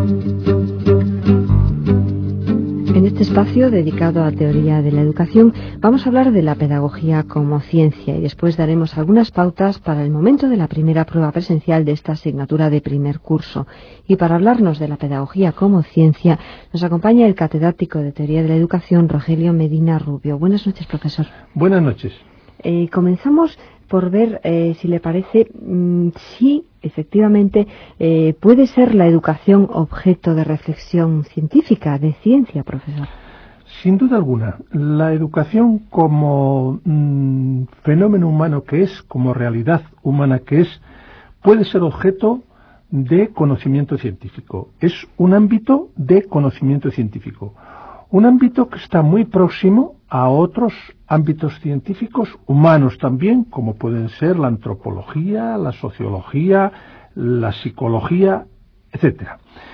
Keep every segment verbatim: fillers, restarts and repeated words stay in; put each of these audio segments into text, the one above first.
En este espacio dedicado a teoría de la educación vamos a hablar de la pedagogía como ciencia y después daremos algunas pautas para el momento de la primera prueba presencial de esta asignatura de primer curso. Y para hablarnos de la pedagogía como ciencia nos acompaña el catedrático de teoría de la educación Rogelio Medina Rubio. Buenas noches, profesor. Buenas noches. Eh, comenzamos por ver, eh, si le parece, mmm, si efectivamente eh, puede ser la educación objeto de reflexión científica, de ciencia, profesor. Sin duda alguna, la educación como mmm, fenómeno humano que es, como realidad humana que es, puede ser objeto de conocimiento científico. Es un ámbito de conocimiento científico. Un ámbito que está muy próximo a otros ámbitos científicos humanos también, como pueden ser la antropología, la sociología, la psicología, etcétera.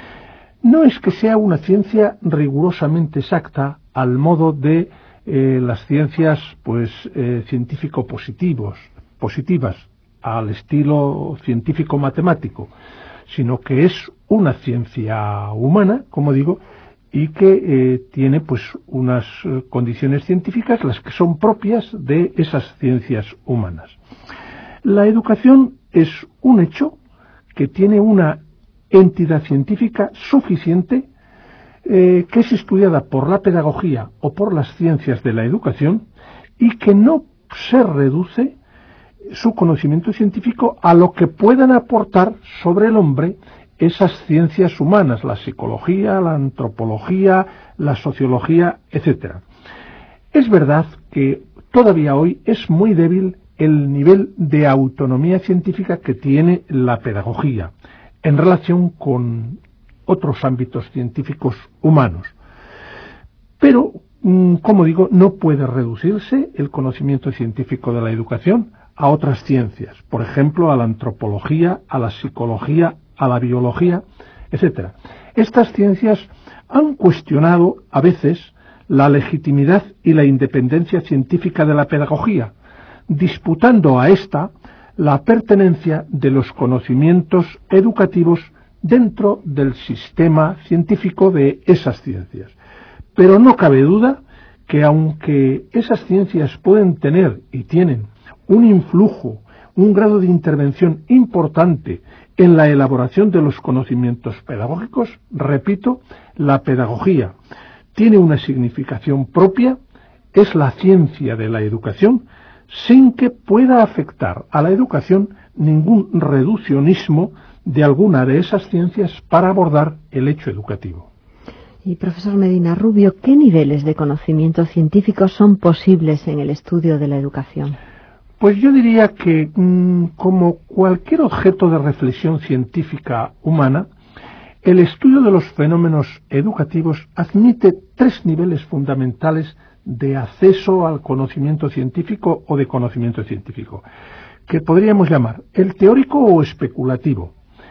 No es que sea una ciencia rigurosamente exacta al modo de eh, las ciencias pues eh, científico-positivos, positivas, al estilo científico-matemático, sino que es una ciencia humana, como digo, y que eh, tiene pues unas eh, condiciones científicas, las que son propias de esas ciencias humanas. La educación es un hecho que tiene una entidad científica suficiente, eh, que es estudiada por la pedagogía o por las ciencias de la educación y que no se reduce su conocimiento científico a lo que puedan aportar sobre el hombre esas ciencias humanas, la psicología, la antropología, la sociología, etcétera. Es verdad que todavía hoy es muy débil el nivel de autonomía científica que tiene la pedagogía en relación con otros ámbitos científicos humanos. Pero, como digo, no puede reducirse el conocimiento científico de la educación a otras ciencias, por ejemplo, a la antropología, a la psicología, a la biología, etcétera. Estas ciencias han cuestionado a veces la legitimidad y la independencia científica de la pedagogía, disputando a esta la pertenencia de los conocimientos educativos dentro del sistema científico de esas ciencias. Pero no cabe duda que aunque esas ciencias pueden tener y tienen un influjo, un grado de intervención importante en la elaboración de los conocimientos pedagógicos, repito, la pedagogía tiene una significación propia, es la ciencia de la educación, sin que pueda afectar a la educación ningún reduccionismo de alguna de esas ciencias para abordar el hecho educativo. Y profesor Medina Rubio, ¿qué niveles de conocimiento científico son posibles en el estudio de la educación? Pues yo diría que, mmm, como cualquier objeto de reflexión científica humana, el estudio de los fenómenos educativos admite tres niveles fundamentales de acceso al conocimiento científico o de conocimiento científico, que podríamos llamar el teórico o especulativo,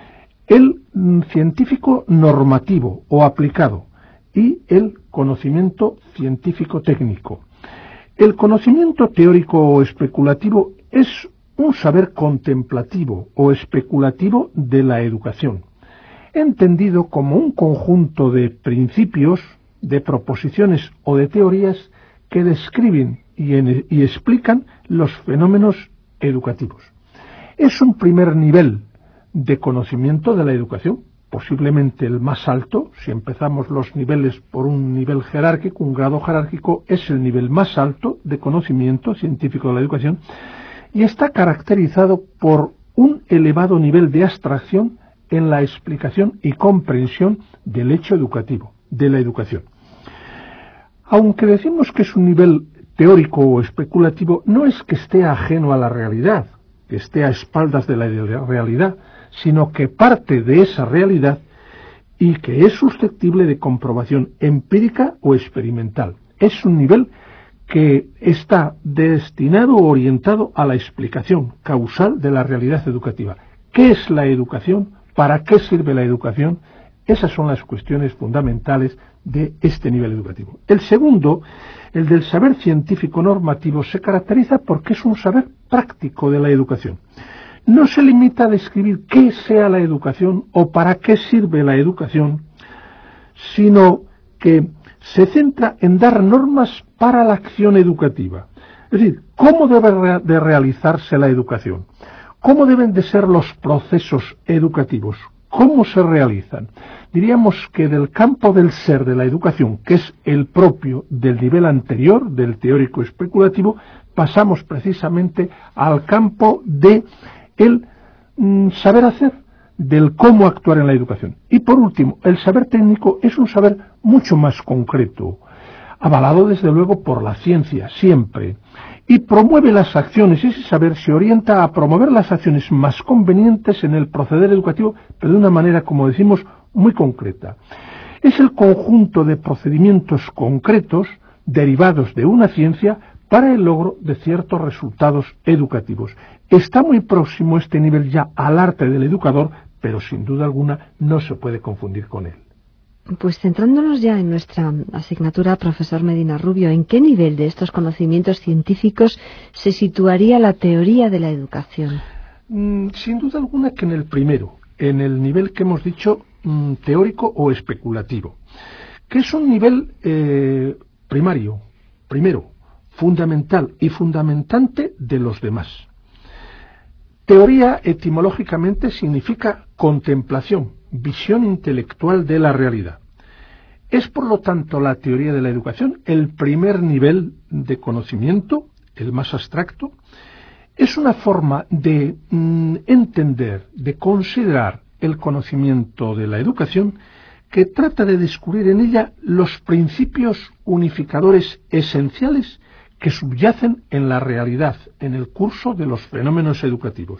el mm, científico normativo o aplicado y el conocimiento científico técnico. El conocimiento teórico o especulativo es un saber contemplativo o especulativo de la educación, entendido como un conjunto de principios, de proposiciones o de teorías que describen y, en, y explican los fenómenos educativos. Es un primer nivel de conocimiento de la educación, posiblemente el más alto. Si empezamos los niveles por un nivel jerárquico, un grado jerárquico, es el nivel más alto de conocimiento científico de la educación y está caracterizado por un elevado nivel de abstracción en la explicación y comprensión del hecho educativo, de la educación. Aunque decimos que es un nivel teórico o especulativo, no es que esté ajeno a la realidad, que esté a espaldas de la realidad, sino que parte de esa realidad y que es susceptible de comprobación empírica o experimental. Es un nivel que está destinado o orientado a la explicación causal de la realidad educativa. ¿Qué es la educación? ¿Para qué sirve la educación? Esas son las cuestiones fundamentales de este nivel educativo. El segundo, el del saber científico normativo, se caracteriza porque es un saber práctico de la educación. No se limita a describir qué sea la educación o para qué sirve la educación, sino que se centra en dar normas para la acción educativa. Es decir, ¿cómo debe de realizarse la educación? ¿Cómo deben de ser los procesos educativos? ¿Cómo se realizan? Diríamos que del campo del ser de la educación, que es el propio del nivel anterior, del teórico especulativo, pasamos precisamente al campo de el mm, saber hacer, del cómo actuar en la educación. Y por último, el saber técnico es un saber mucho más concreto, avalado desde luego por la ciencia, siempre, y promueve las acciones. Ese saber se orienta a promover las acciones más convenientes en el proceder educativo, pero de una manera, como decimos, muy concreta. Es el conjunto de procedimientos concretos derivados de una ciencia para el logro de ciertos resultados educativos. Está muy próximo este nivel ya al arte del educador, pero sin duda alguna no se puede confundir con él. Pues centrándonos ya en nuestra asignatura, profesor Medina Rubio, ¿en qué nivel de estos conocimientos científicos se situaría la teoría de la educación? Mm, sin duda alguna que en el primero, en el nivel que hemos dicho mm, teórico o especulativo, que es un nivel eh, primario, primero, fundamental y fundamentante de los demás. Teoría etimológicamente significa contemplación, visión intelectual de la realidad. Es, por lo tanto, la teoría de la educación el primer nivel de conocimiento, el más abstracto. Es una forma de mm, entender, de considerar el conocimiento de la educación que trata de descubrir en ella los principios unificadores esenciales que subyacen en la realidad, en el curso de los fenómenos educativos.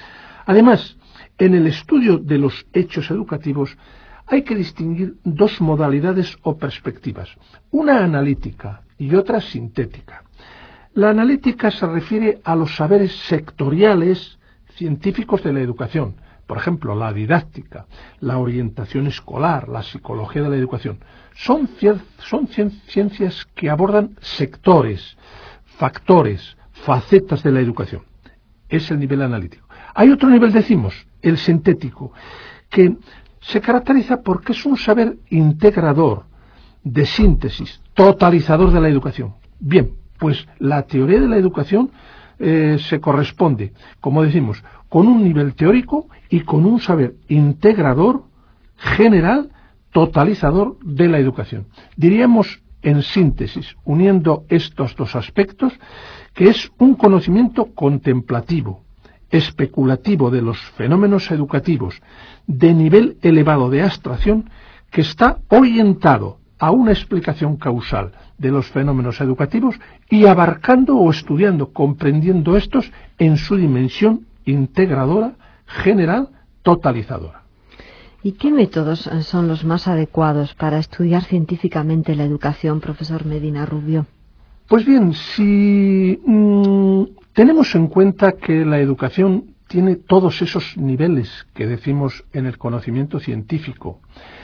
Además, en el estudio de los hechos educativos hay que distinguir dos modalidades o perspectivas, una analítica y otra sintética. La analítica se refiere a los saberes sectoriales científicos de la educación, por ejemplo, la didáctica, la orientación escolar, la psicología de la educación. Son, son ciencias que abordan sectores, factores, facetas de la educación. Es el nivel analítico. Hay otro nivel, decimos, el sintético, que se caracteriza porque es un saber integrador, de síntesis, totalizador de la educación. Bien, pues la teoría de la educación eh, se corresponde, como decimos, con un nivel teórico y con un saber integrador, general, totalizador de la educación. Diríamos, en síntesis, uniendo estos dos aspectos, que es un conocimiento contemplativo, especulativo de los fenómenos educativos, de nivel elevado de abstracción, que está orientado a una explicación causal de los fenómenos educativos y abarcando o estudiando, comprendiendo estos en su dimensión integradora, general, totalizadora. ¿Y qué métodos son los más adecuados para estudiar científicamente la educación, profesor Medina Rubio? Pues bien, si mmm, tenemos en cuenta que la educación tiene todos esos niveles que decimos en el conocimiento científico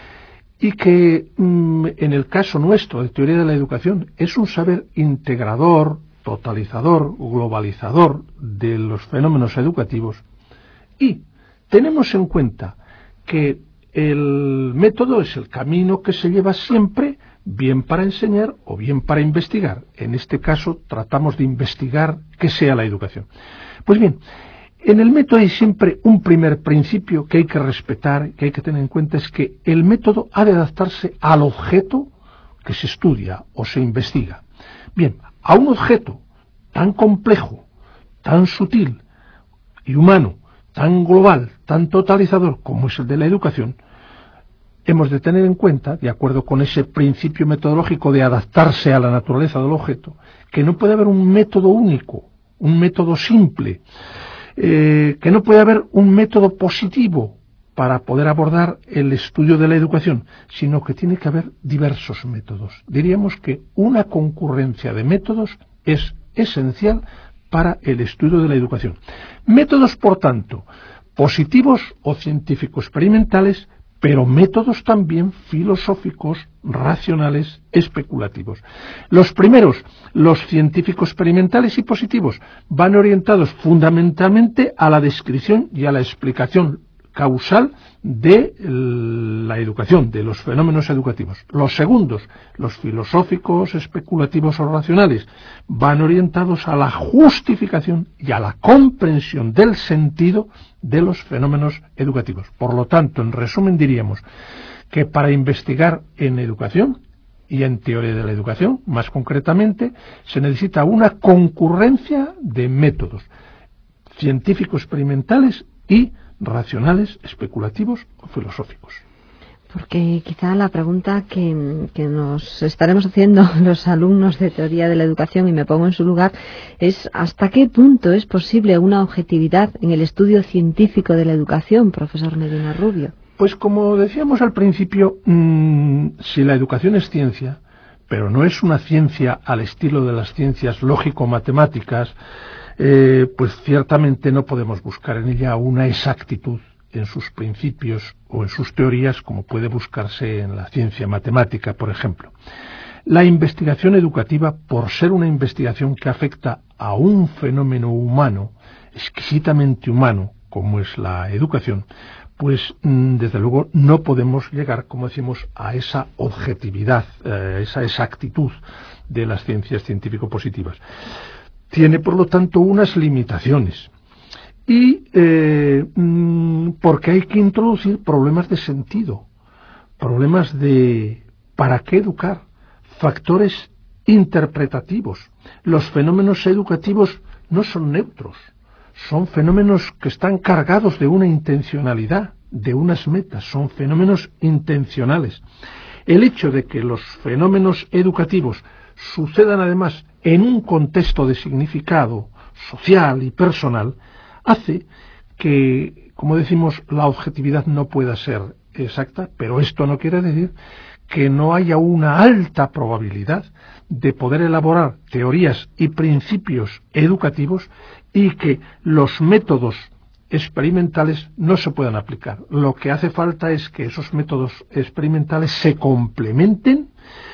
y que mmm, en el caso nuestro de teoría de la educación es un saber integrador, totalizador, globalizador de los fenómenos educativos, y tenemos en cuenta que el método es el camino que se lleva siempre, bien para enseñar o bien para investigar. En este caso tratamos de investigar qué sea la educación. Pues bien, en el método hay siempre un primer principio que hay que respetar, que hay que tener en cuenta, es que el método ha de adaptarse al objeto que se estudia o se investiga. Bien, a un objeto tan complejo, tan sutil y humano, tan global, tan totalizador como es el de la educación, hemos de tener en cuenta, de acuerdo con ese principio metodológico de adaptarse a la naturaleza del objeto, que no puede haber un método único, un método simple, eh, que no puede haber un método positivo para poder abordar el estudio de la educación, sino que tiene que haber diversos métodos. Diríamos que una concurrencia de métodos es esencial para el estudio de la educación. Métodos, por tanto, positivos o científico-experimentales, pero métodos también filosóficos, racionales, especulativos. Los primeros, los científico-experimentales y positivos, van orientados fundamentalmente a la descripción y a la explicación causal de la educación, de los fenómenos educativos. Los segundos, los filosóficos, especulativos o racionales, van orientados a la justificación y a la comprensión del sentido de los fenómenos educativos. Por lo tanto, en resumen diríamos que para investigar en educación y en teoría de la educación, más concretamente, se necesita una concurrencia de métodos científico-experimentales y racionales, especulativos o filosóficos. Porque quizá la pregunta que, que nos estaremos haciendo los alumnos de teoría de la educación, y me pongo en su lugar, es ¿hasta qué punto es posible una objetividad en el estudio científico de la educación, profesor Medina Rubio? Pues como decíamos al principio, mmm, si la educación es ciencia, pero no es una ciencia al estilo de las ciencias lógico-matemáticas, eh, pues ciertamente no podemos buscar en ella una exactitud en sus principios o en sus teorías como puede buscarse en la ciencia matemática, por ejemplo. La investigación educativa, por ser una investigación que afecta a un fenómeno humano, exquisitamente humano, como es la educación, pues desde luego no podemos llegar, como decimos, a esa objetividad, a esa exactitud de las ciencias científico-positivas. Tiene, por lo tanto, unas limitaciones. Y eh, porque hay que introducir problemas de sentido, problemas de ¿para qué educar?, factores interpretativos. Los fenómenos educativos no son neutros, son fenómenos que están cargados de una intencionalidad, de unas metas, son fenómenos intencionales. El hecho de que los fenómenos educativos sucedan además en un contexto de significado social y personal hace que, como decimos, la objetividad no pueda ser exacta, pero esto no quiere decir que no haya una alta probabilidad de poder elaborar teorías y principios educativos y que los métodos experimentales no se puedan aplicar. Lo que hace falta es que esos métodos experimentales se complementen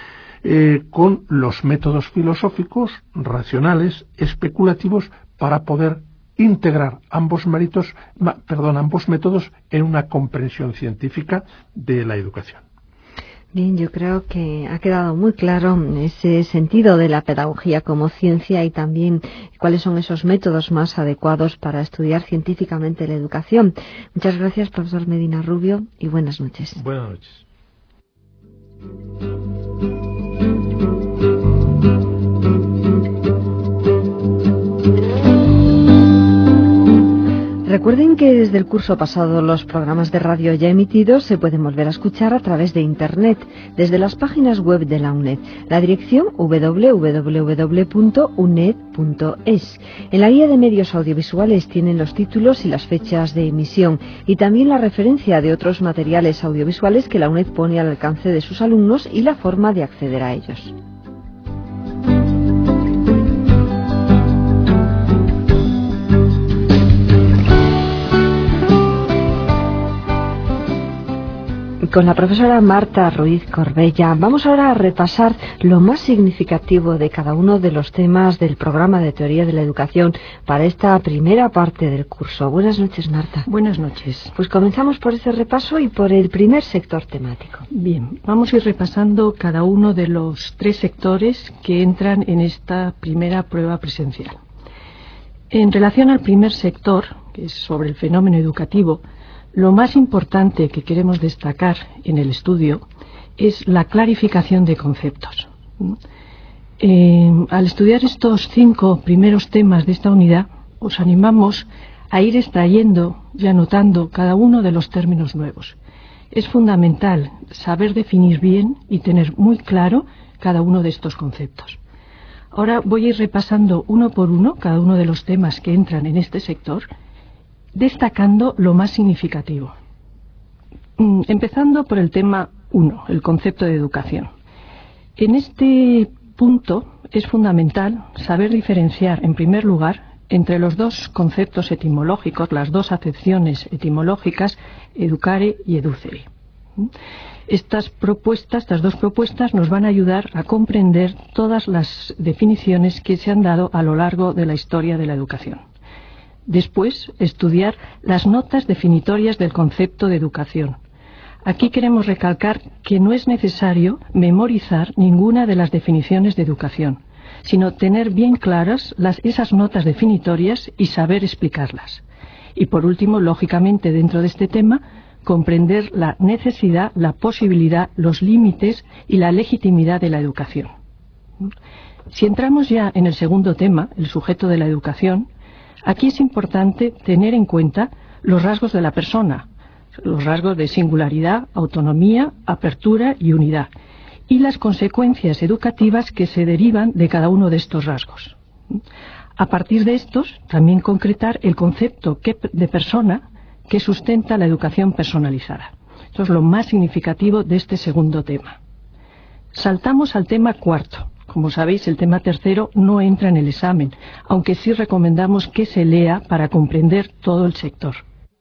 eh, con los métodos filosóficos, racionales, especulativos, para poder integrar ambos méritos, perdón, ambos métodos en una comprensión científica de la educación. Bien, yo creo que ha quedado muy claro ese sentido de la pedagogía como ciencia y también cuáles son esos métodos más adecuados para estudiar científicamente la educación. Muchas gracias, profesor Medina Rubio, y buenas noches. Buenas noches. Recuerden que desde el curso pasado los programas de radio ya emitidos se pueden volver a escuchar a través de Internet, desde las páginas web de la UNED. La dirección doble u doble u doble u punto uned punto es. En la guía de medios audiovisuales tienen los títulos y las fechas de emisión y también la referencia de otros materiales audiovisuales que la UNED pone al alcance de sus alumnos y la forma de acceder a ellos. Con la profesora Marta Ruiz Corbella vamos ahora a repasar lo más significativo de cada uno de los temas del programa de teoría de la educación para esta primera parte del curso. Buenas noches, Marta. Buenas noches. Pues comenzamos por ese repaso y por el primer sector temático. Bien, vamos a ir repasando cada uno de los tres sectores que entran en esta primera prueba presencial. En relación al primer sector, que es sobre el fenómeno educativo, lo más importante que queremos destacar en el estudio es la clarificación de conceptos. Eh, al estudiar estos cinco primeros temas de esta unidad, os animamos a ir extrayendo y anotando cada uno de los términos nuevos. Es fundamental saber definir bien y tener muy claro cada uno de estos conceptos. Ahora voy a ir repasando uno por uno cada uno de los temas que entran en este sector, destacando lo más significativo. Empezando por el tema uno, el concepto de educación. En este punto es fundamental saber diferenciar, en primer lugar, entre los dos conceptos etimológicos, las dos acepciones etimológicas, educare y educere. Estas propuestas, estas dos propuestas nos van a ayudar a comprender todas las definiciones que se han dado a lo largo de la historia de la educación. Después, estudiar las notas definitorias del concepto de educación. Aquí queremos recalcar que no es necesario memorizar ninguna de las definiciones de educación, sino tener bien claras las, esas notas definitorias y saber explicarlas. Y por último, lógicamente, dentro de este tema, comprender la necesidad, la posibilidad, los límites y la legitimidad de la educación. Si entramos ya en el segundo tema, el sujeto de la educación, aquí es importante tener en cuenta los rasgos de la persona, los rasgos de singularidad, autonomía, apertura y unidad, y las consecuencias educativas que se derivan de cada uno de estos rasgos. A partir de estos, también concretar el concepto de persona que sustenta la educación personalizada. Esto es lo más significativo de este segundo tema. Saltamos al tema cuarto. Como sabéis, el tema tercero no entra en el examen, aunque sí recomendamos que se lea para comprender todo el sector.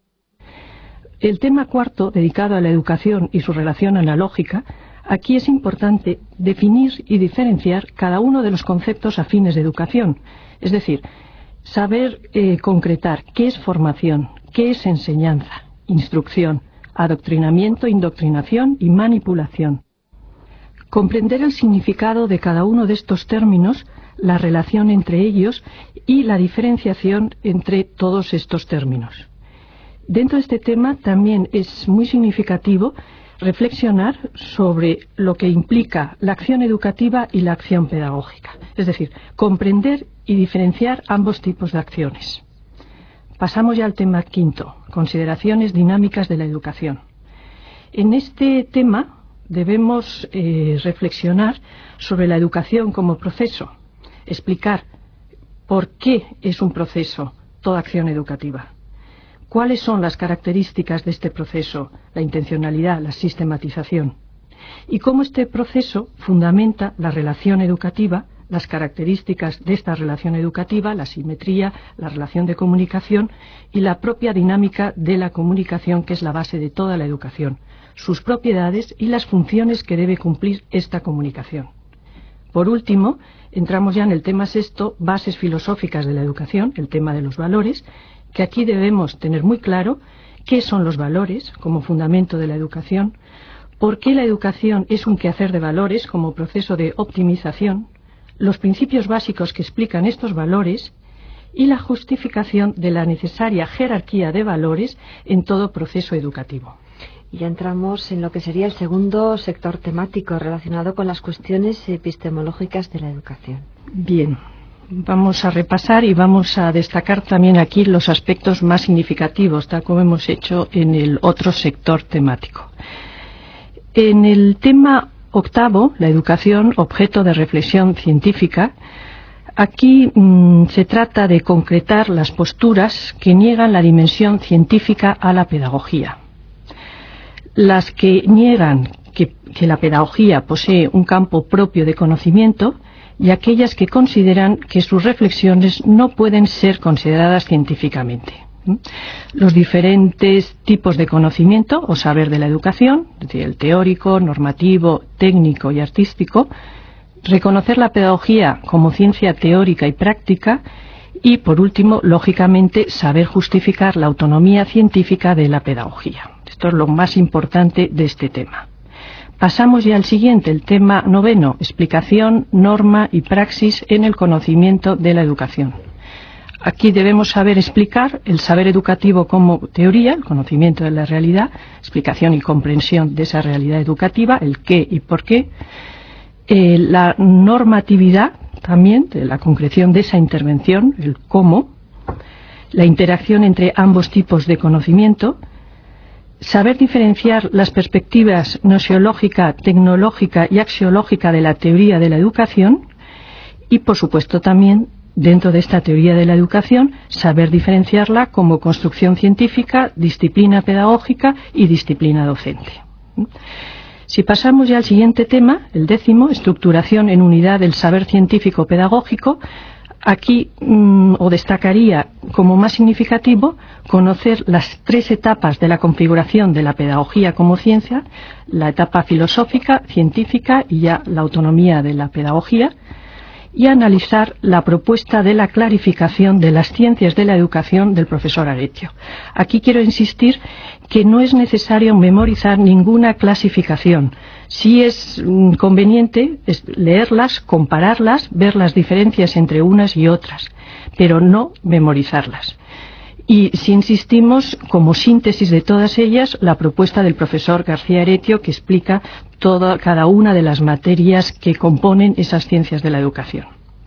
El tema cuarto, dedicado a la educación y su relación analógica, aquí es importante definir y diferenciar cada uno de los conceptos afines de educación, es decir, saber eh, concretar qué es formación, qué es enseñanza, instrucción, adoctrinamiento, indoctrinación y manipulación. Comprender el significado de cada uno de estos términos, la relación entre ellos y la diferenciación entre todos estos términos. Dentro de este tema también es muy significativo reflexionar sobre lo que implica la acción educativa y la acción pedagógica, es decir, comprender y diferenciar ambos tipos de acciones. Pasamos ya al tema quinto, consideraciones dinámicas de la educación. En este tema debemos eh, reflexionar sobre la educación como proceso, explicar por qué es un proceso toda acción educativa, cuáles son las características de este proceso, la intencionalidad, la sistematización, y cómo este proceso fundamenta la relación educativa, las características de esta relación educativa, la simetría, la relación de comunicación y la propia dinámica de la comunicación, que es la base de toda la educación, sus propiedades y las funciones que debe cumplir esta comunicación. Por último, entramos ya en el tema sexto, bases filosóficas de la educación, el tema de los valores, que aquí debemos tener muy claro qué son los valores como fundamento de la educación, por qué la educación es un quehacer de valores como proceso de optimización, los principios básicos que explican estos valores y la justificación de la necesaria jerarquía de valores en todo proceso educativo. Y ya entramos en lo que sería el segundo sector temático relacionado con las cuestiones epistemológicas de la educación. Bien, vamos a repasar y vamos a destacar también aquí los aspectos más significativos, tal como hemos hecho en el otro sector temático. En el tema octavo, la educación, objeto de reflexión científica, aquí mmm, se trata de concretar las posturas que niegan la dimensión científica a la pedagogía. Las que niegan que, que la pedagogía posee un campo propio de conocimiento y aquellas que consideran que sus reflexiones no pueden ser consideradas científicamente. Los diferentes tipos de conocimiento o saber de la educación, es decir, el teórico, normativo, técnico y artístico, reconocer la pedagogía como ciencia teórica y práctica y, por último, lógicamente, saber justificar la autonomía científica de la pedagogía. Esto es lo más importante de este tema. Pasamos ya al siguiente, el tema noveno, explicación, norma y praxis en el conocimiento de la educación. Aquí debemos saber explicar el saber educativo como teoría, el conocimiento de la realidad, explicación y comprensión de esa realidad educativa, el qué y por qué, eh, la normatividad también, de la concreción de esa intervención, el cómo, la interacción entre ambos tipos de conocimiento, saber diferenciar las perspectivas nociológica, tecnológica y axiológica de la teoría de la educación y, por supuesto, también dentro de esta teoría de la educación, saber diferenciarla como construcción científica, disciplina pedagógica y disciplina docente. Si pasamos ya al siguiente tema, el décimo, estructuración en unidad del saber científico pedagógico, aquí mmm, o destacaría como más significativo conocer las tres etapas de la configuración de la pedagogía como ciencia, la etapa filosófica, científica y ya la autonomía de la pedagogía, y analizar la propuesta de la clarificación de las ciencias de la educación del profesor Aretio. Aquí quiero insistir que no es necesario memorizar ninguna clasificación. Sí es conveniente leerlas, compararlas, ver las diferencias entre unas y otras, pero no memorizarlas. Y si insistimos, como síntesis de todas ellas, la propuesta del profesor García Aretio, que explica toda, cada una de las materias que componen esas ciencias de la educación.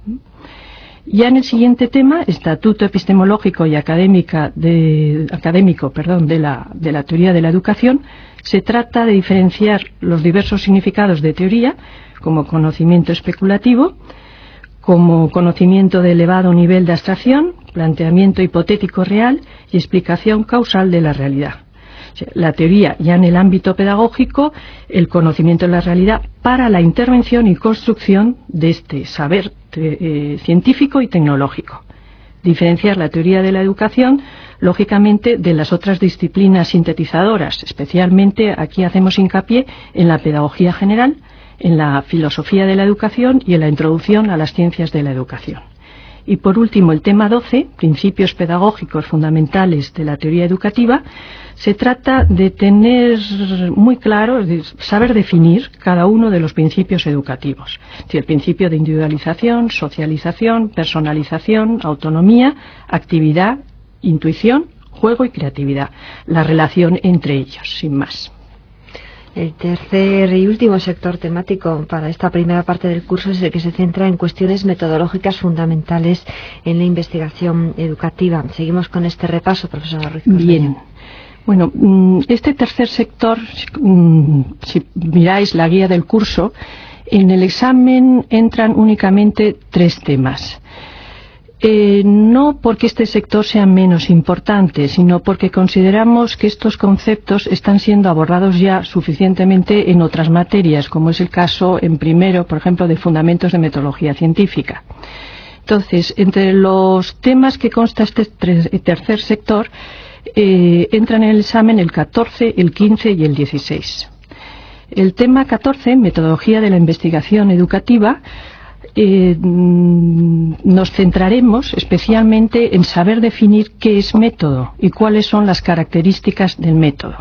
Ya en el siguiente tema, Estatuto Epistemológico y académica de, académico perdón, de, la, de la teoría de la educación, se trata de diferenciar los diversos significados de teoría, como conocimiento especulativo, como conocimiento de elevado nivel de abstracción, planteamiento hipotético real y explicación causal de la realidad. La teoría, ya en el ámbito pedagógico, el conocimiento de la realidad para la intervención y construcción de este saber eh, científico y tecnológico. Diferenciar la teoría de la educación, lógicamente, de las otras disciplinas sintetizadoras. Especialmente aquí hacemos hincapié en la pedagogía general, en la filosofía de la educación y en la introducción a las ciencias de la educación. Y por último, el tema doce, principios pedagógicos fundamentales de la teoría educativa. Se trata de tener muy claro, de saber definir cada uno de los principios educativos. Es decir, el principio de individualización, socialización, personalización, autonomía, actividad, intuición, juego y creatividad. La relación entre ellos, sin más. El tercer y último sector temático para esta primera parte del curso es el que se centra en cuestiones metodológicas fundamentales en la investigación educativa. Seguimos con este repaso, profesora Ruiz Corbeña. Bien. Bueno, este tercer sector, si miráis la guía del curso, en el examen entran únicamente tres temas. Eh, no porque este sector sea menos importante, sino porque consideramos que estos conceptos están siendo abordados ya suficientemente en otras materias, como es el caso en primero, por ejemplo, de fundamentos de metodología científica. Entonces, entre los temas que consta este tercer sector, eh, entran en el examen el catorce, el quince y el dieciséis. El tema catorce, metodología de la investigación educativa, Eh, nos centraremos especialmente en saber definir qué es método y cuáles son las características del método.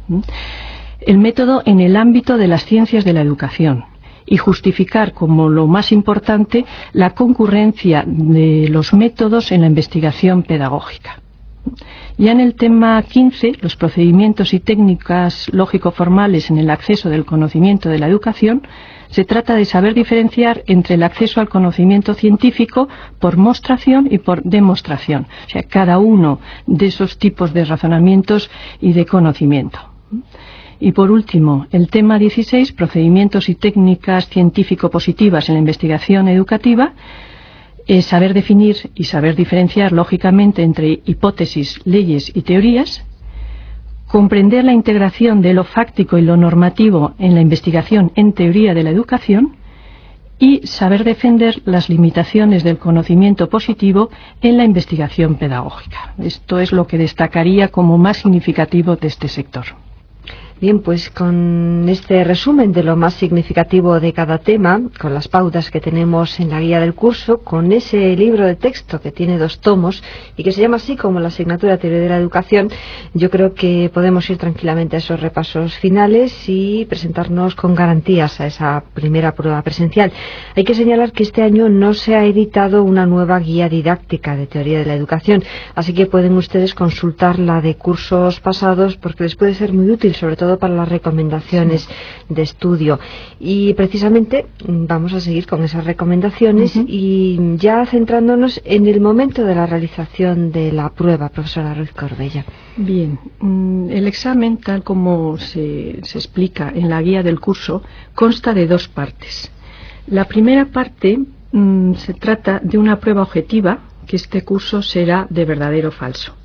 El método en el ámbito de las ciencias de la educación y justificar como lo más importante la concurrencia de los métodos en la investigación pedagógica. Ya en el tema quince, los procedimientos y técnicas lógico-formales en el acceso del conocimiento de la educación, se trata de saber diferenciar entre el acceso al conocimiento científico por mostración y por demostración. O sea, cada uno de esos tipos de razonamientos y de conocimiento. Y por último, el tema dieciséis, procedimientos y técnicas científico-positivas en la investigación educativa, es saber definir y saber diferenciar lógicamente entre hipótesis, leyes y teorías, comprender la integración de lo fáctico y lo normativo en la investigación en teoría de la educación y saber defender las limitaciones del conocimiento positivo en la investigación pedagógica. Esto es lo que destacaría como más significativo de este sector. Bien, pues con este resumen de lo más significativo de cada tema, con las pautas que tenemos en la guía del curso, con ese libro de texto que tiene dos tomos y que se llama así como la asignatura Teoría de la Educación, yo creo que podemos ir tranquilamente a esos repasos finales y presentarnos con garantías a esa primera prueba presencial. Hay que señalar que este año no se ha editado una nueva guía didáctica de Teoría de la Educación, así que pueden ustedes consultar la de cursos pasados porque les puede ser muy útil, sobre todo para las recomendaciones de estudio. Y precisamente vamos a seguir con esas recomendaciones uh-huh. y ya centrándonos en el momento de la realización de la prueba, profesora Ruiz Corbella. Bien, el examen, tal como se, se explica en la guía del curso, consta de dos partes. La primera parte mmm, se trata de una prueba objetiva, que este curso será de verdadero o falso.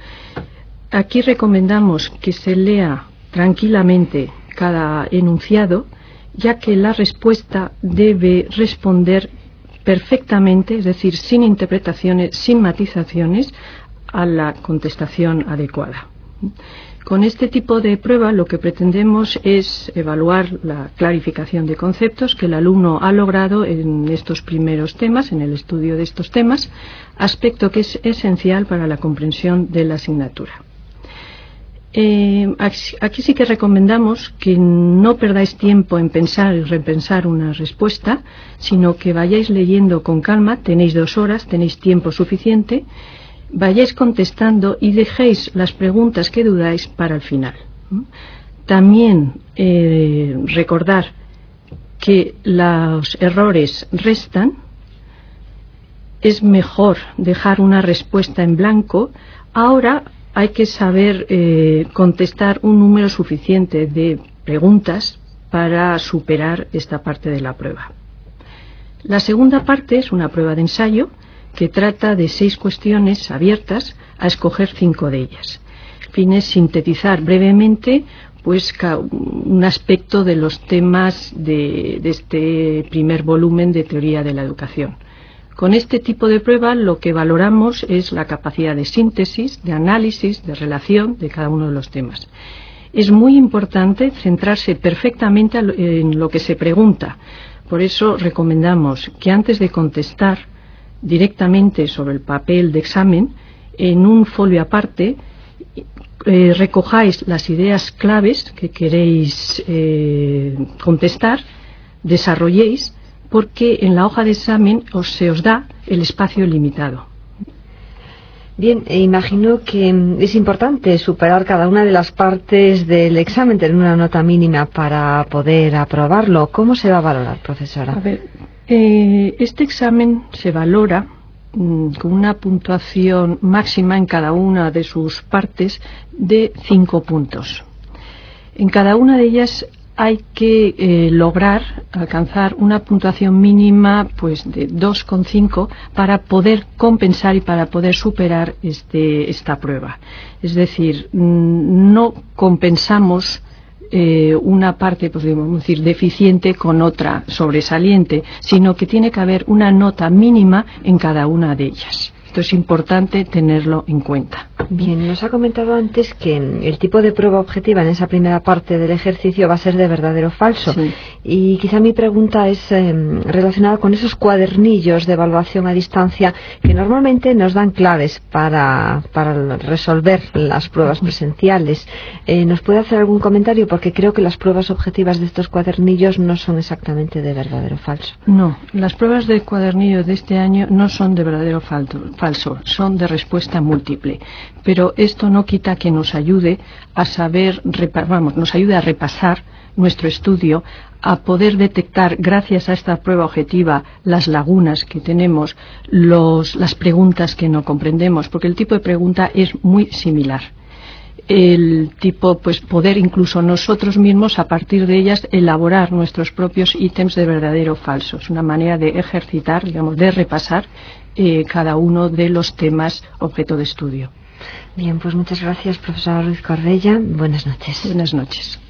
Aquí recomendamos que se lea tranquilamente cada enunciado, ya que la respuesta debe responder perfectamente, es decir, sin interpretaciones, sin matizaciones, a la contestación adecuada. Con este tipo de prueba lo que pretendemos es evaluar la clarificación de conceptos que el alumno ha logrado en estos primeros temas, en el estudio de estos temas, aspecto que es esencial para la comprensión de la asignatura. Eh, aquí sí que recomendamos que no perdáis tiempo en pensar y repensar una respuesta, sino que vayáis leyendo con calma. Tenéis dos horas, tenéis tiempo suficiente, vayáis contestando y dejéis las preguntas que dudáis para el final. También eh, recordar que los errores restan. Es mejor dejar una respuesta en blanco. Ahora hay que saber eh, contestar un número suficiente de preguntas para superar esta parte de la prueba. La segunda parte es una prueba de ensayo que trata de seis cuestiones abiertas, a escoger cinco de ellas. El fin es sintetizar brevemente pues un aspecto de los temas de, de este primer volumen de teoría de la educación. Con este tipo de prueba lo que valoramos es la capacidad de síntesis, de análisis, de relación de cada uno de los temas. Es muy importante centrarse perfectamente en lo que se pregunta. Por eso recomendamos que antes de contestar directamente sobre el papel de examen, en un folio aparte, eh, recojáis las ideas claves que queréis eh, contestar, desarrolléis, porque en la hoja de examen os, se os da el espacio limitado. Bien, e imagino que es importante superar cada una de las partes del examen, tener una nota mínima para poder aprobarlo. ¿Cómo se va a valorar, profesora? A ver, eh, este examen se valora mmm, con una puntuación máxima en cada una de sus partes de cinco puntos. En cada una de ellas hay que eh, lograr alcanzar una puntuación mínima pues de dos coma cinco para poder compensar y para poder superar este, esta prueba. Es decir, no compensamos eh, una parte, pues podemos decir, deficiente con otra sobresaliente, sino que tiene que haber una nota mínima en cada una de ellas. Esto es importante tenerlo en cuenta. Bien, nos ha comentado antes que el tipo de prueba objetiva en esa primera parte del ejercicio va a ser de verdadero o falso. Sí. Y quizá mi pregunta es eh, relacionada con esos cuadernillos de evaluación a distancia que normalmente nos dan claves para, para resolver las pruebas presenciales. Eh, ¿Nos puede hacer algún comentario? Porque creo que las pruebas objetivas de estos cuadernillos no son exactamente de verdadero o falso. No, las pruebas de cuadernillo de este año no son de verdadero o falso. falso, son de respuesta múltiple, pero esto no quita que nos ayude a saber, vamos, nos ayude a repasar nuestro estudio, a poder detectar, gracias a esta prueba objetiva, las lagunas que tenemos, los, las preguntas que no comprendemos, porque el tipo de pregunta es muy similar. El tipo, pues poder incluso nosotros mismos, a partir de ellas, elaborar nuestros propios ítems de verdadero o falso. Es una manera de ejercitar, digamos, de repasar eh, cada uno de los temas objeto de estudio. Bien, pues muchas gracias, profesora Ruiz Correia. Buenas noches. Buenas noches.